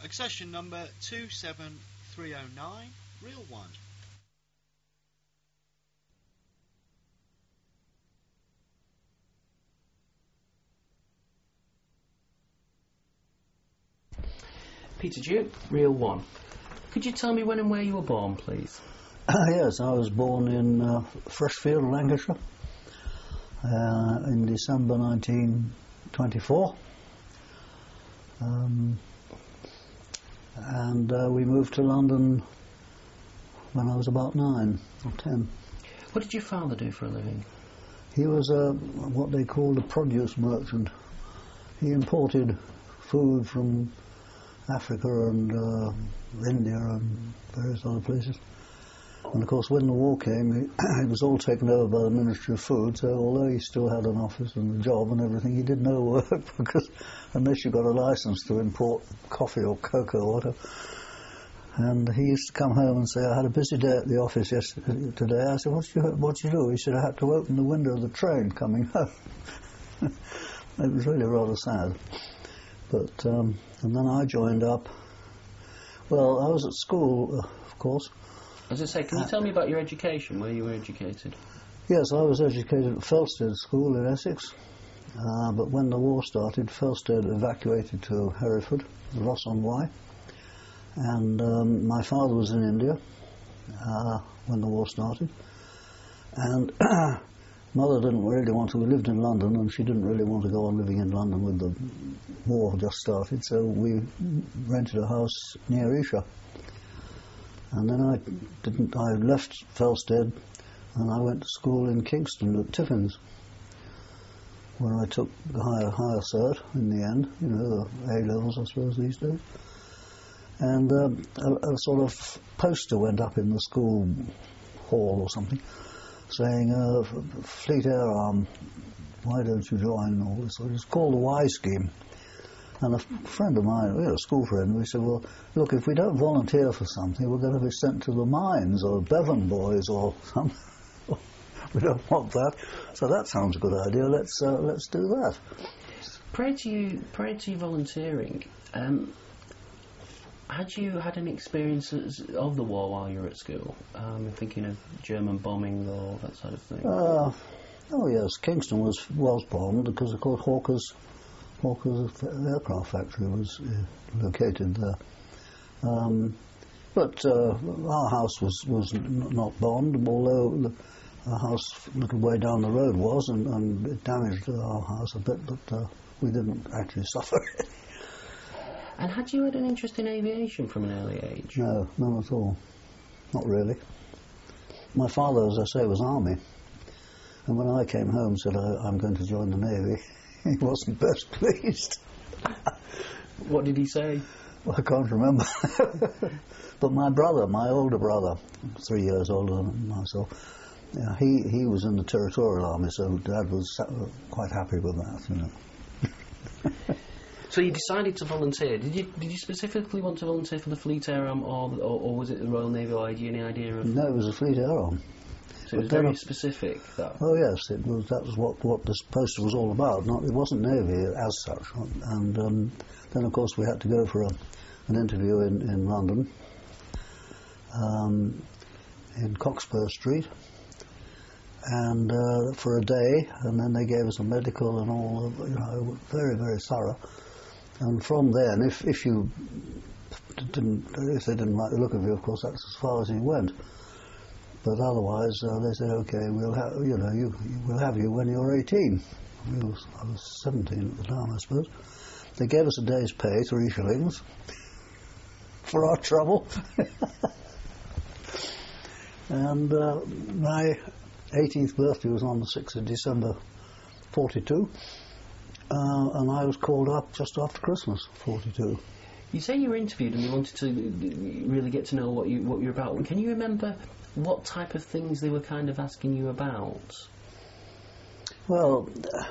Accession number 27309, Reel 1. Peter Duke, Reel 1. Could you tell me when and where you were born, please? Yes, I was born in Freshfield, Lancashire, in December 1924. And we moved to London when I was about 9 or 10. What did your father do for a living? He was what they called a produce merchant. He imported food from Africa and India and various other places. And of course, when the war came, it was all taken over by the Ministry of Food, so although he still had an office and a job and everything, he did no work, because unless you got a license to import coffee or cocoa or whatever. And he used to come home and say, I had a busy day at the office today. I said, what did you do? He said, I had to open the window of the train coming home. It was really rather sad. But, and then I joined up. Well, I was at school, of course. As I say, can you tell me about your education, where you were educated? Yes, I was educated at Felsted School in Essex, but when the war started, Felsted evacuated to Hereford, Ross-on-Wye, and my father was in India when the war started, and Mother didn't really want to. We lived in London, and she didn't really want to go on living in London with the war just started, so we rented a house near Esher. And then I left Felsted and I went to school in Kingston at Tiffins, where I took the higher cert in the end, you know, the A-levels I suppose these days. And a sort of poster went up in the school hall or something saying, Fleet Air Arm, why don't you join? All this. It's called the Y Scheme. And a friend of mine, a school friend, we said, well, look, if we don't volunteer for something, we're going to be sent to the mines or Bevan Boys or something. We don't want that. So that sounds a good idea. Let's do that. Prior to you volunteering, had you had any experiences of the war while you were at school? Thinking of German bombing or that sort of thing. Oh yes, Kingston was bombed because, of course, Hawker's aircraft factory was located there. But our house was not bombed, although a house a little way down the road was, and it damaged our house a bit, but we didn't actually suffer it. And had you had an interest in aviation from an early age? No, none at all. Not really. My father, as I say, was Army, and when I came home and said, I'm going to join the Navy, he wasn't best pleased. What did he say? Well, I can't remember. But my older brother, 3 years older than myself, he was in the Territorial Army, so Dad was quite happy with that, you know. So you decided to volunteer. Did you specifically want to volunteer for the Fleet Air Arm, or was it the Royal Navy, or had you any idea of... No, it was the Fleet Air Arm. So it was very specific, that. Oh yes, that was what this poster was all about. It wasn't Navy as such. And then of course we had to go for an interview in London, in Cockspur Street, and for a day, and then they gave us a medical and all, you know, very, very thorough. And from then, if they didn't like the look of you, of course, that's as far as you went. But otherwise, they said, okay, we'll have you when you're 18. I was 17 at the time, I suppose. They gave us a day's pay, 3 shillings, for our trouble. And my 18th birthday was on the 6th of December, 42. And I was called up just after Christmas, 42. You say you were interviewed and you wanted to really get to know what you're about. Can you remember what type of things they were kind of asking you about? Well,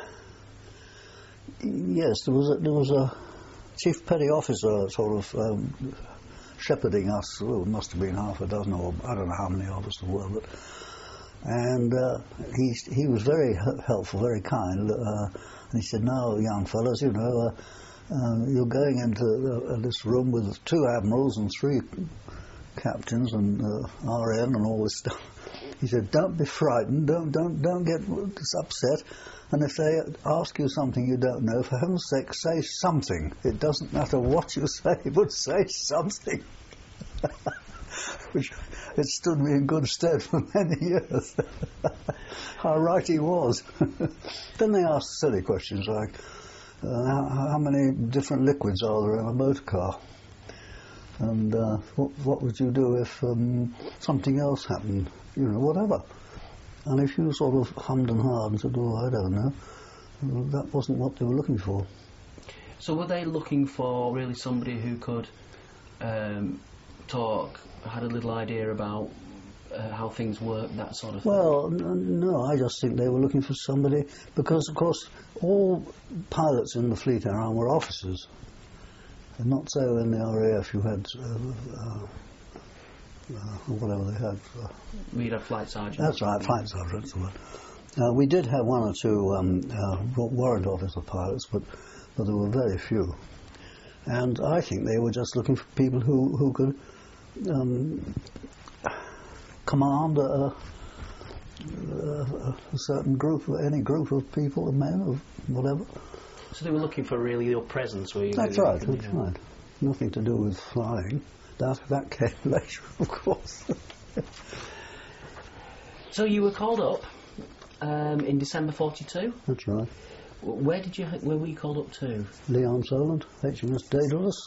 yes, there was a chief petty officer sort of shepherding us. Well, it must have been half a dozen, or I don't know how many of us there were, but. And he was very helpful, very kind, and he said, "No, young fellas, you know, You're going into this room with 2 admirals and 3 captains and RN and all this stuff. He said, don't be frightened, don't get upset, and if they ask you something you don't know, for heaven's sake, say something. It doesn't matter what you say, but say something. Which it stood me in good stead for many years. How right he was. Then they asked silly questions like, how many different liquids are there in a motor car? And what would you do if something else happened? You know, whatever. And if you sort of hummed and hawed and said, oh, I don't know, well, that wasn't what they were looking for. So were they looking for really somebody who could talk, had a little idea about how things work, that sort of thing? Well, no, I just think they were looking for somebody, because, of course, all pilots in the Fleet Air Arm were officers. And not so in the RAF. You had whatever they had. We'd have flight sergeants. That's right, flight sergeants. We did have 1 or 2 warrant officer pilots, but there were very few. And I think they were just looking for people who could command a certain group, any group of people, of men, or whatever. So they were looking for really your presence, were you? That's right, that's right. Nothing to do with flying. That came later, of course. So you were called up in December 42? That's right. Where were you called up to? Leon Solent, HMS Daedalus.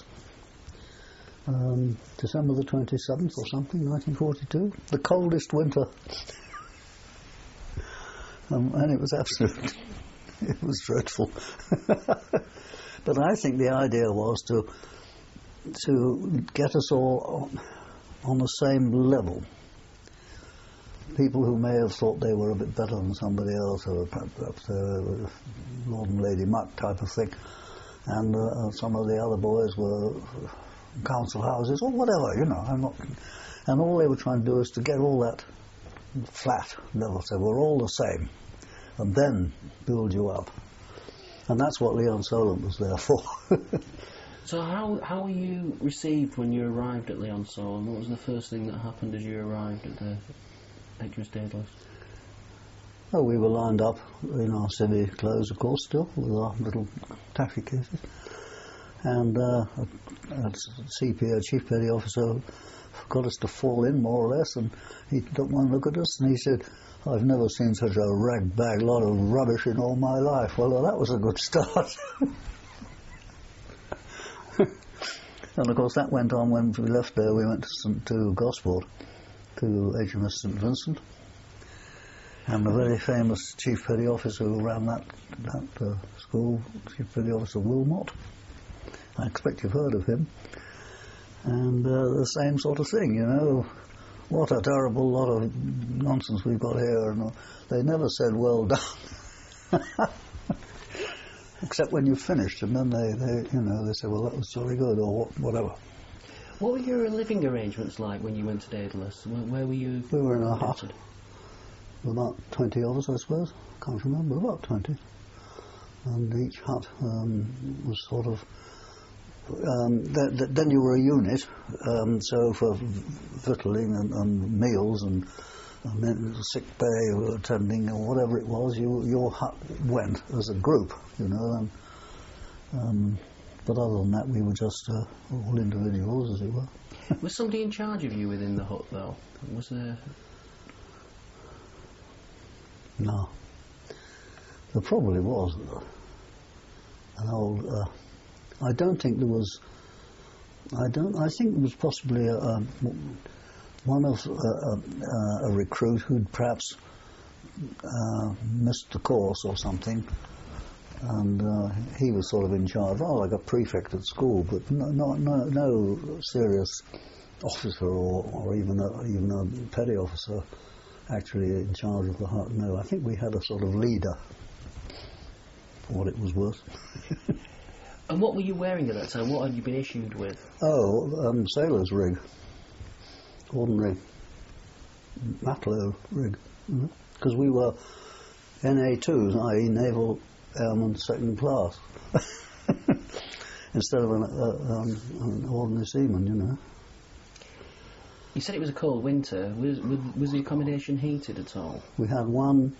December the 27th or something, 1942. The coldest winter. And it was absolute. It was dreadful. But I think the idea was to get us all on the same level. People who may have thought they were a bit better than somebody else, or perhaps Lord and Lady Muck type of thing, and some of the other boys were council houses or whatever, you know. And all they were trying to do is to get all that flat level, so we're all the same, and then build you up. And that's what Leon Solent was there for. So how were you received when you arrived at Leon Solent? What was the first thing that happened as you arrived at the HMS Daedalus? Well, we were lined up in our civvy clothes, of course, still, with our little taffy cases. And a CPO, Chief Petty Officer, got us to fall in, more or less, and he took one look at us and he said, I've never seen such a rag-bag lot of rubbish in all my life. Well, that was a good start. And of course that went on. When we left there, we went to Gosport, to HMS St Vincent, and the very famous Chief Petty Officer who ran that school, Chief Petty Officer Wilmot. I expect you've heard of him. And the same sort of thing, you know. What a terrible lot of nonsense we've got here. And they never said, well done. Except when you finished, and then they said, well, that was jolly good, or whatever. What were your living arrangements like when you went to Daedalus? Where were you? We were in a hut. About 20 of us, I suppose. Can't remember, about 20. And each hut was sort of... then you were a unit, so for victualling and meals and sick bay or attending or whatever it was, your hut went as a group, you know. But other than that, we were just all individuals, as it were. Was somebody in charge of you within the hut, though? Was there? No. There probably was an old. I don't think there was. I think there was possibly one of a recruit who'd perhaps missed the course or something, and he was sort of in charge, like a prefect at school, but no serious officer or even a petty officer actually in charge of the hut. No, I think we had a sort of leader, for what it was worth. And what were you wearing at that time? What had you been issued with? Sailor's rig. Ordinary matelot rig. Because we were NA2s, i.e. Naval Airmen Second Class. instead of an ordinary seaman, you know. You said it was a cold winter. Was the accommodation heated at all? We had one.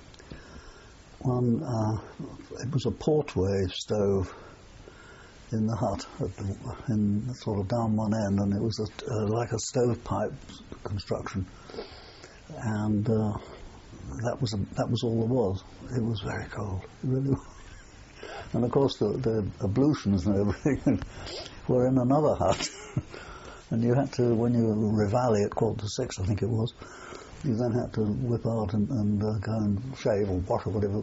It was a portway stove in the hut, in sort of down one end, and it was like a stovepipe construction, and that was all there was. It was very cold, it really was. And of course the ablutions and everything were in another hut, and you had to, when you revalie at 5:45, I think it was, you then had to whip out and go and shave or wash or whatever.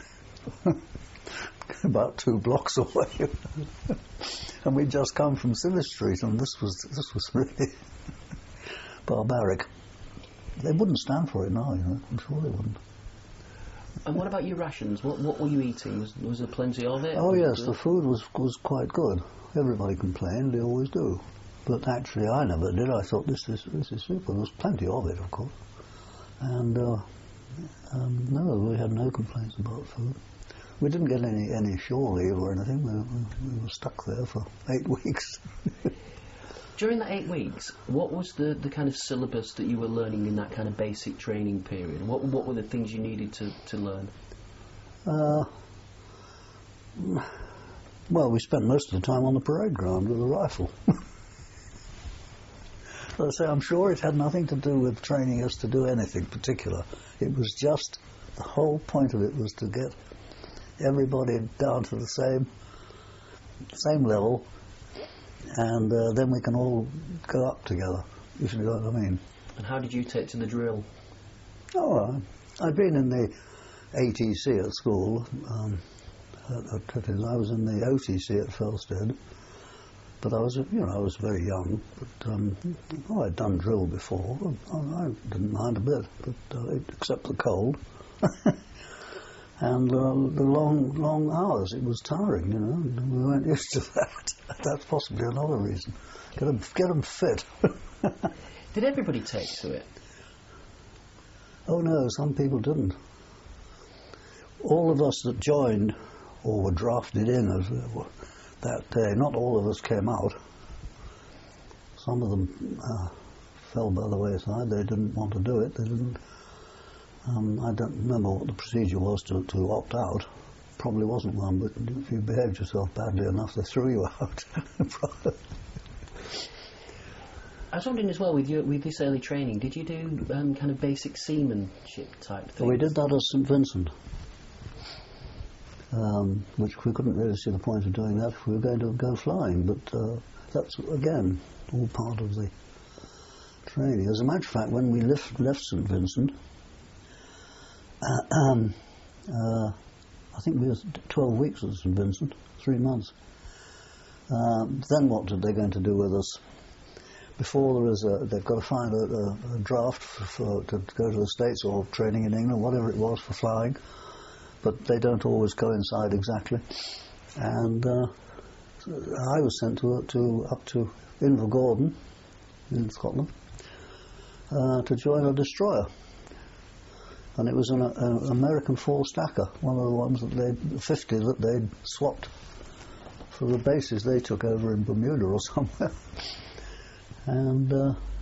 About 2 blocks away. And we'd just come from Silver Street, and this was really barbaric. They wouldn't stand for it now, you know. I'm sure they wouldn't. And what about your rations? What were you eating? Was there plenty of it? Oh yes, the food was quite good. Everybody complained, they always do. But actually I never did. I thought this is super. There was plenty of it, of course. And no, we had no complaints about food. We didn't get any shore leave or anything. We were stuck there for 8 weeks. During that 8 weeks, what was the kind of syllabus that you were learning in that kind of basic training period? What were the things you needed to learn? Well, we spent most of the time on the parade ground with a rifle. So I say, I'm sure it had nothing to do with training us to do anything particular. It was just, the whole point of it was to get everybody down to the same level, and then we can all go up together, if you know what I mean. And how did you take to the drill? Oh, I'd been in the ATC at school. I was in the OTC at Felsted, but I was very young. But I'd done drill before. I didn't mind a bit, but except the cold. And the long hours, it was tiring, you know, and we weren't used to that. That's possibly another reason. Get them fit. Did everybody take to it? Oh no, some people didn't. All of us that joined, or were drafted in that day, not all of us came out. Some of them fell by the wayside. They didn't want to do it. They didn't. I don't remember what the procedure was to opt out. Probably wasn't one, but if you behaved yourself badly enough, they threw you out. I was wondering as well, with this early training, did you do kind of basic seamanship type things? Well, we did that at St Vincent, which we couldn't really see the point of doing that if we were going to go flying, but that's, again, all part of the training. As a matter of fact, when we left St Vincent, I think we were 12 weeks at St Vincent, 3 months. Then what are they going to do with us? Before they've got to find a draft to go to the States or training in England, whatever it was for flying, but they don't always coincide exactly. And I was sent up to Invergordon in Scotland to join a destroyer. And it was an American four-stacker, one of the ones that 50 that they'd swapped for the bases they took over in Bermuda or somewhere. And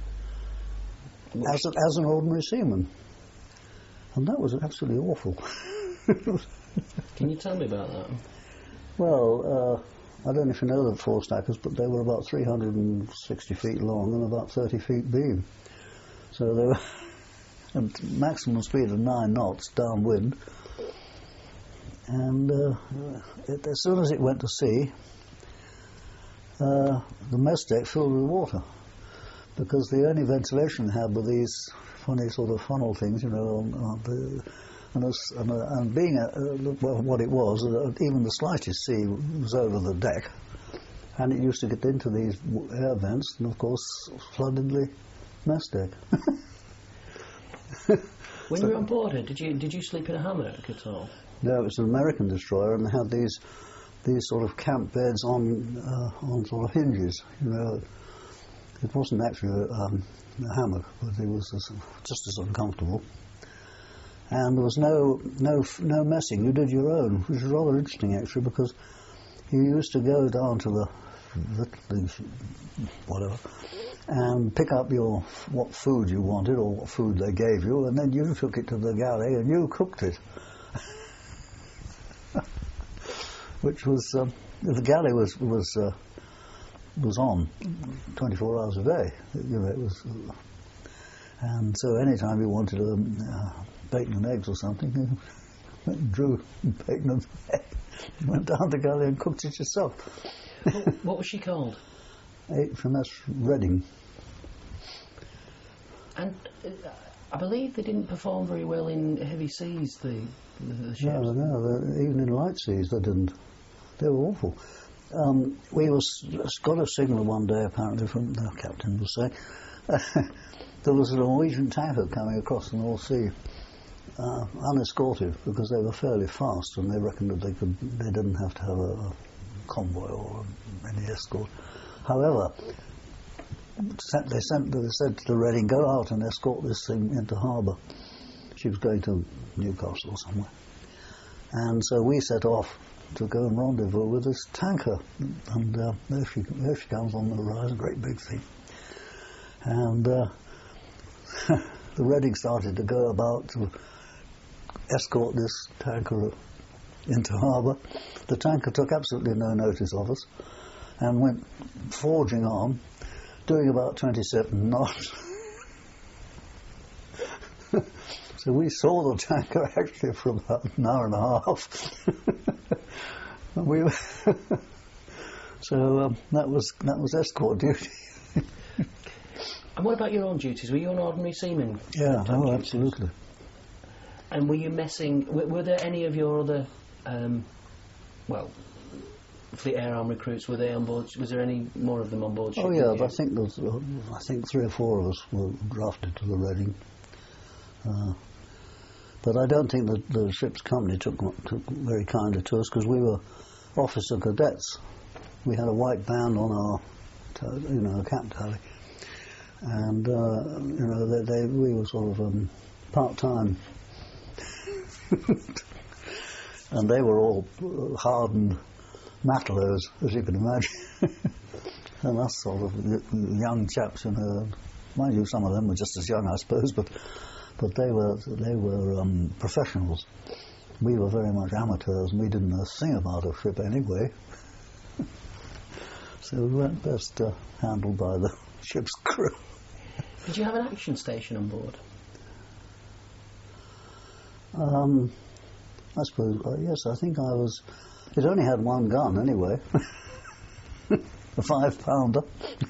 as an ordinary seaman. And that was absolutely awful. Can you tell me about that? Well, I don't know if you know the four-stackers, but they were about 360 feet long and about 30 feet beam. So they were... and maximum speed of 9 knots downwind, and as soon as it went to sea, the mess deck filled with water, because the only ventilation it had were these funny sort of funnel things, you know, and being what it was, even the slightest sea was over the deck, and it used to get into these air vents, and of course flooded the mess deck. When you were on board her, did you sleep in a hammock at all? No, it was an American destroyer, and they had these sort of camp beds on sort of hinges. You know, it wasn't actually a hammock, but it was just as uncomfortable. And there was no messing. You did your own, which was rather interesting actually, because you used to go down to the whatever, and pick up what food you wanted or what food they gave you, and then you took it to the galley and you cooked it. Which was the galley was on 24 hours a day. It was, and so anytime you wanted bacon and eggs or something, you went and drew bacon and eggs. You went down the galley and cooked it yourself. What was she called? HMS Reading. And I believe they didn't perform very well in heavy seas, the ships. No, even in light seas they didn't. They were awful. We got a signal one day, apparently, from the captain was saying, there was a Norwegian tanker coming across the North Sea, unescorted, because they were fairly fast, and they reckoned that they didn't have to have a convoy or any escort. However, they said to the Reading, go out and escort this thing into harbour. She was going to Newcastle or somewhere. And so we set off to go and rendezvous with this tanker, and there she comes on the horizon, great big thing. And the Reading started to go about to escort this tanker into harbour. The tanker took absolutely no notice of us and went forging on, doing about 27 knots. So we saw the tanker actually for about an hour and a half. So that was escort duty. And what about your own duties? Were you an ordinary seaman? Yeah, absolutely. And were you messing? Were there any of your other, Fleet Air Arm recruits? Were they on board? Was there any more of them on board? Oh yeah, I think 3 or 4 of us were drafted to the Reading. But I don't think that the ship's company took very kindly to us, because we were officer cadets. We had a white band on our, cap tally, and we were sort of part-time, and they were all hardened matelers, as you can imagine, and us sort of young chaps. Mind you, some of them were just as young, I suppose, but they were professionals. We were very much amateurs, and we didn't know a thing about a ship anyway. So we weren't best handled by the ship's crew. Did you have an action station on board? I suppose, yes, I think I was. It only had one gun anyway, a 5-pounder.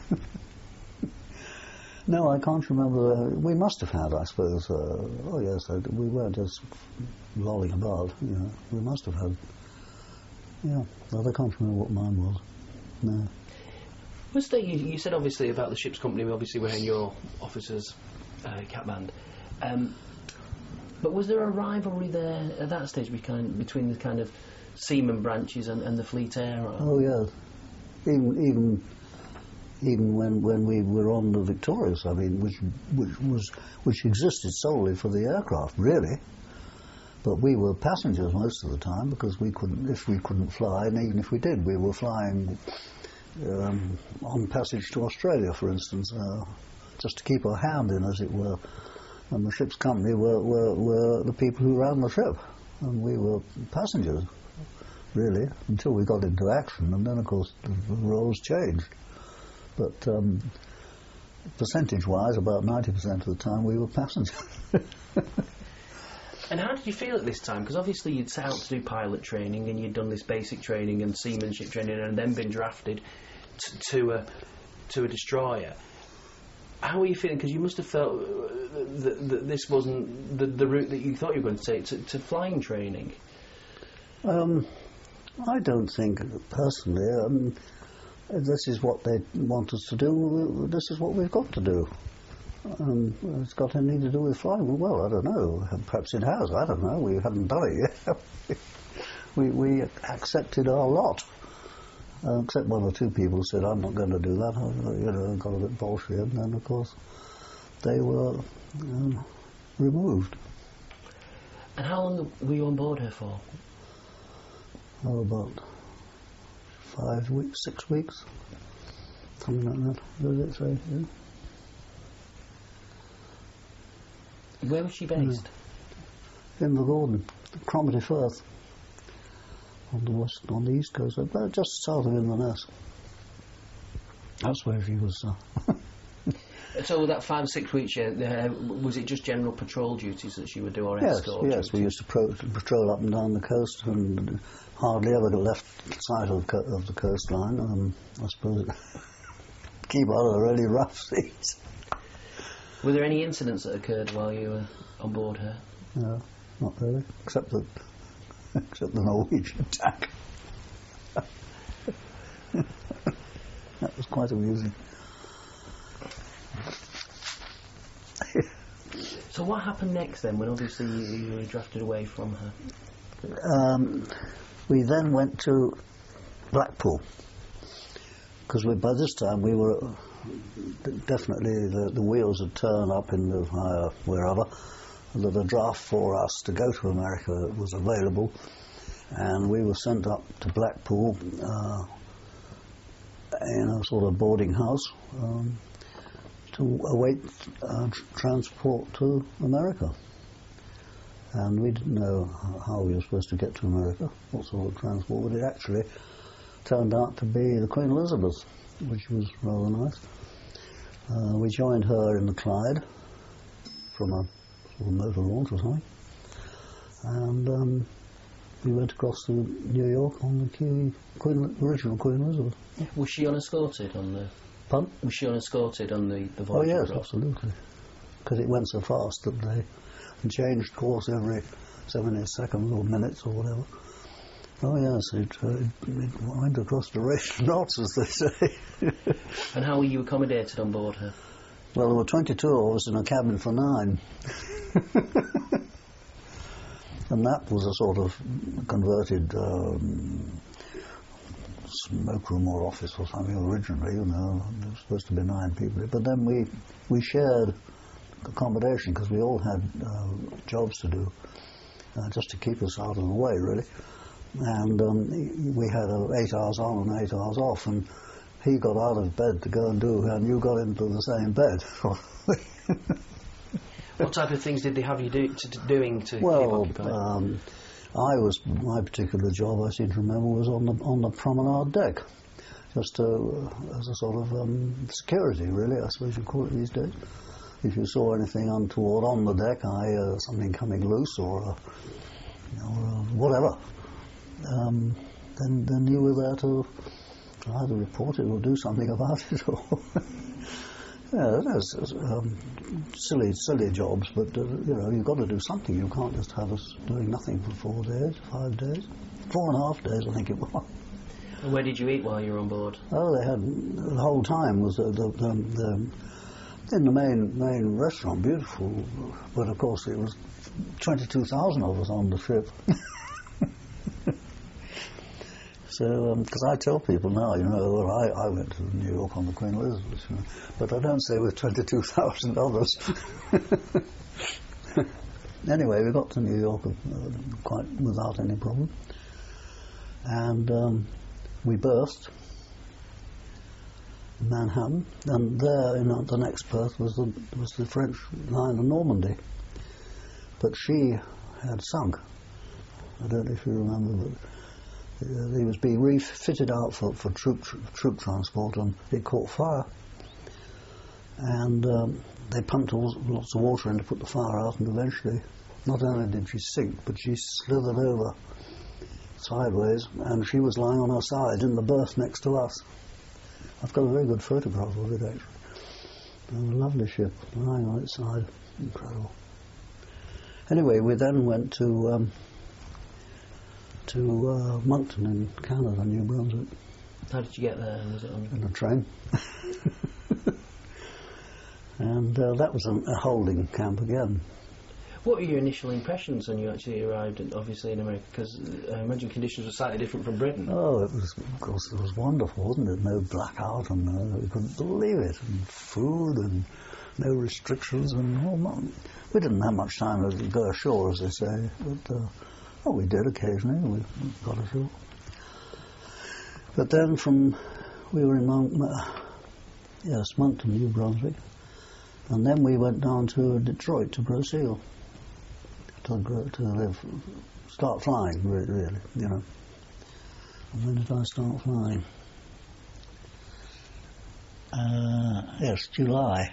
No, I can't remember. We must have had, I suppose. We weren't just lolling about. We must have had. Yeah, but I can't remember what mine was. No. Was there? You said obviously about the ship's company, obviously wearing your officer's cap band. But was there a rivalry there at that stage between the kind of seaman branches and the Fleet Air? Oh yeah, even when we were on the Victorious, I mean, which existed solely for the aircraft, really. But we were passengers most of the time, because we couldn't fly, and even if we did, we were flying on passage to Australia, for instance, just to keep our hand in, as it were. And the ship's company were the people who ran the ship, and we were passengers, really, until we got into action, and then, of course, the roles changed. But percentage-wise, about 90% of the time, we were passengers. And how did you feel at this time? Because obviously you'd set out to do pilot training, and you'd done this basic training and seamanship training, and then been drafted to a destroyer. How were you feeling? Because you must have felt that this wasn't the route that you thought you were going to take to flying training. I don't think, personally, this is what they want us to do. This is what we've got to do. It's got anything to do with flying? Well, I don't know. Perhaps it has. I don't know. We haven't done it yet. we accepted our lot. Except 1 or 2 people said, I'm not going to do that. Got a bit bolshy, and then, of course, they were removed. And how long were you on board her for? Oh, about 5 weeks, 6 weeks, something like that. Does it say? Yeah. Where was she based? In the Gordon, Cromarty Firth, on the east coast, about just south of Inverness. That's where she was. So that 5 or 6 weeks, was it just general patrol duties that she would do, or escort? Yes, we used to patrol up and down the coast, and hardly ever left sight of the coastline. I suppose keep out of the really rough seas. Were there any incidents that occurred while you were on board her? No, not really, except the Norwegian attack. That was quite amusing. So what happened next then, when obviously you were drafted away from her? We then went to Blackpool, because by this time we were definitely, the wheels had turned up in the wherever, that a draft for us to go to America was available, and we were sent up to Blackpool in a sort of boarding house to await transport to America. And we didn't know how we were supposed to get to America, what sort of transport, but it actually turned out to be the Queen Elizabeth, which was rather nice. We joined her in the Clyde from a sort of motor launch or something, and we went across to New York on the original Queen Elizabeth. Was she unescorted on the... Pardon? Was she unescorted on the voyage? Oh yes, across? Absolutely. Because it went so fast that they changed course every 70 seconds or minutes or whatever. Oh yes, it went across the racing knots, as they say. And how were you accommodated on board her? Well, there were 22 of us in a cabin for 9. And that was a sort of converted smoke room or office or something originally, you know. There was supposed to be 9 people. But then we shared accommodation, because we all had jobs to do, just to keep us out of the way, really. And we had 8 hours on and 8 hours off, and he got out of bed to go and do, and you got into the same bed. What type of things did they have you doing to keep occupied? My particular job, I seem to remember, was on the promenade deck, just as a sort of security, really, I suppose you call it these days. If you saw anything untoward on the deck, something coming loose or whatever, then you were there to either report it or do something about it. Or yeah, there's silly jobs, but you've got to do something. You can't just have us doing nothing for 4 days, 5 days, 4.5 days, I think it was. And where did you eat while you were on board? Oh, they had the whole time was in the main restaurant, beautiful, but of course it was 22,000 of us on the ship. So, because I tell people now, I went to New York on the Queen Elizabeth, but I don't say with 22,000 others. Anyway, we got to New York quite without any problem, and we berthed in Manhattan, and there in the next berth was the French line of Normandy, but she had sunk. I don't know if you remember, but he was being refitted out for troop transport, and it caught fire, and they pumped lots of water in to put the fire out, and eventually not only did she sink, but she slithered over sideways, and she was lying on her side in the berth next to us. I've got a very good photograph of it, actually. A lovely ship lying on its side. Incredible. Anyway, we then went to Moncton in Canada, New Brunswick. How did you get there? Was it in a train? And that was a holding camp again. What were your initial impressions when you actually arrived, obviously, in America? Because I imagine conditions were slightly different from Britain. Oh, of course, it was wonderful, wasn't it? No blackout, and you couldn't believe it. And food, and no restrictions, and we didn't have much time to go ashore, as they say, but we did occasionally. We got ashore. But then we were in Moncton, New Brunswick, and then we went down to Detroit to grow seal, to start flying, really, you know. And when did I start flying? Yes, July.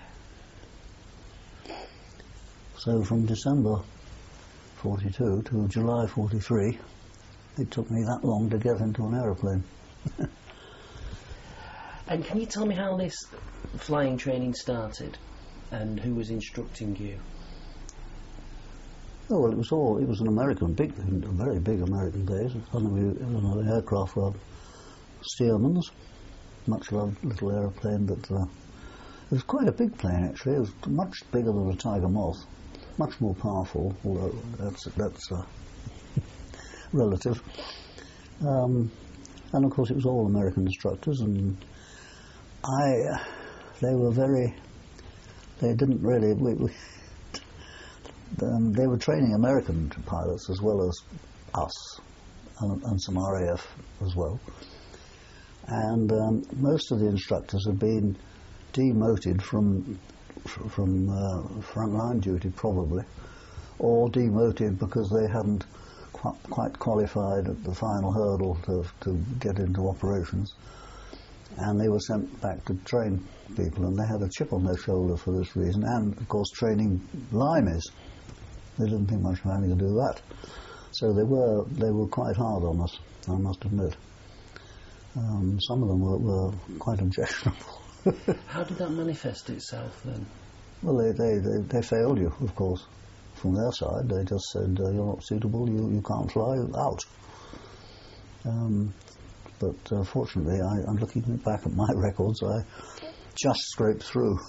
So from December 42 to July 43, it took me that long to get into an aeroplane. And can you tell me how this flying training started and who was instructing you? Oh, well, it was an American, very big American base. The aircraft were Stearman's, much loved little aeroplane, but it was quite a big plane actually. It was much bigger than a Tiger Moth, much more powerful, although that's relative. And of course it was all American instructors, and they didn't really, they were training American pilots as well as us, and some RAF as well. And most of the instructors had been demoted from frontline duty, probably, or demoted because they hadn't quite qualified at the final hurdle to get into operations. And they were sent back to train people, and they had a chip on their shoulder for this reason, and of course training lineys. They didn't think much of having to do that. So they were quite hard on us, I must admit. Some of them were quite objectionable. How did that manifest itself then? Well, they failed you, of course. From their side, they just said, you're not suitable, you can't fly, out. But fortunately, I'm looking back at my records, I just scraped through.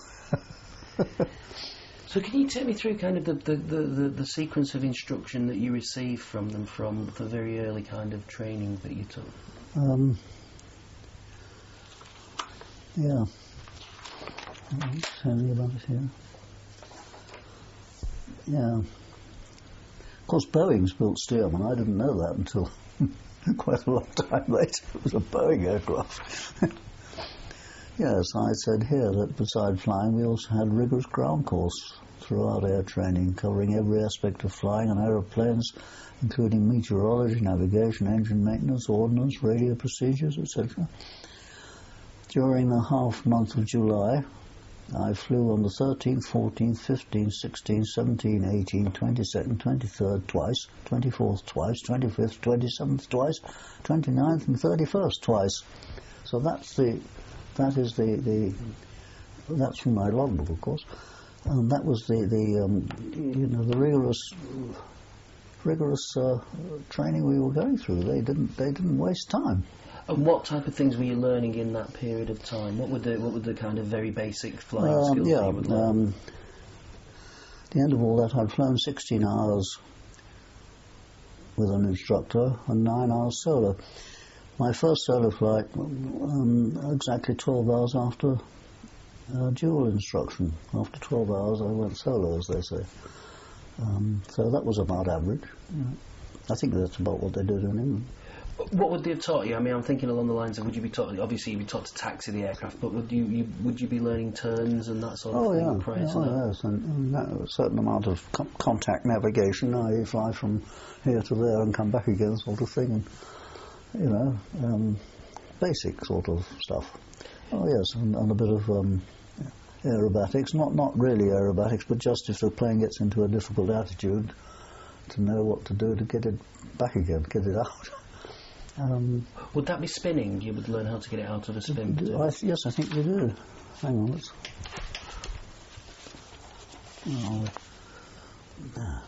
So can you take me through kind of the sequence of instruction that you received from them from the very early kind of training that you took? Yeah. I'll tell you about it here. Yeah. Of course, Boeing's built Stearman. I didn't know that until quite a long time later. It was a Boeing aircraft. Yes, I said here that beside flying, we also had rigorous ground course throughout air training, covering every aspect of flying on aeroplanes, including meteorology, navigation, engine maintenance, ordnance, radio procedures, etc. During the half month of July, I flew on the 13th, 14th, 15th, 16th, 17th, 18th, 22nd, 23rd twice, 24th twice, 25th, 27th twice, 29th and 31st twice. So that's from my logbook, of course, and that was the rigorous training we were going through. They didn't waste time. And what type of things were you learning in that period of time? What were the kind of very basic flying skills that you would learn? At the end of all that, I'd flown 16 hours with an instructor and 9 hours solo. My first solo flight, exactly 12 hours after dual instruction. After 12 hours, I went solo, as they say. So that was about average. Yeah. I think that's about what they did in England. What would they have taught you? I mean, I'm thinking along the lines of, would you be taught, obviously you'd be taught to taxi the aircraft, but would you be learning turns and that sort of thing prior to that? Yes, and a certain amount of contact navigation. I fly from here to there and come back again, sort of thing, and, basic sort of stuff. Oh yes, and a bit of aerobatics, not really aerobatics, but just if the plane gets into a difficult attitude, to know what to do to get it back again, get it out. Would that be spinning? You would learn how to get it out of a spin? Yes, I think we do. Hang on, let's...